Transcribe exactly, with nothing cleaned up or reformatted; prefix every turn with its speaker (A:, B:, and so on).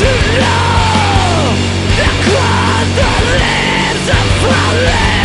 A: to know that quite the leaves are falling.